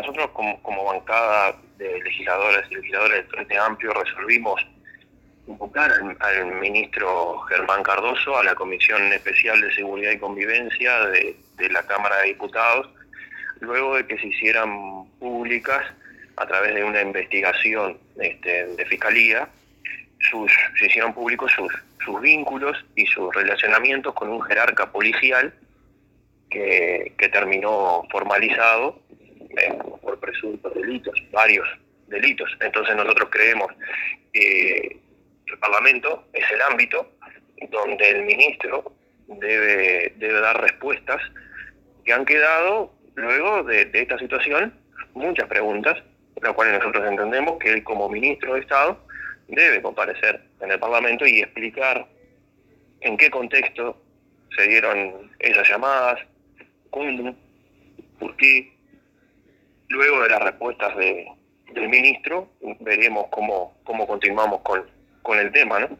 Nosotros como bancada de legisladores y legisladores del Frente Amplio resolvimos convocar al ministro Germán Cardoso a la Comisión Especial de Seguridad y Convivencia de la Cámara de Diputados, luego de que se hicieran públicas a través de una investigación de Fiscalía, se hicieron públicos sus vínculos y sus relacionamientos con un jerarca policial que terminó formalizado por presuntos delitos, varios delitos. Entonces nosotros creemos que el Parlamento es el ámbito donde el ministro debe dar respuestas que han quedado luego de esta situación muchas preguntas, las cuales nosotros entendemos que él como ministro de Estado debe comparecer en el Parlamento y explicar en qué contexto se dieron esas llamadas, cómo, por qué. Luego de las respuestas del ministro, veremos cómo continuamos con el tema, ¿no?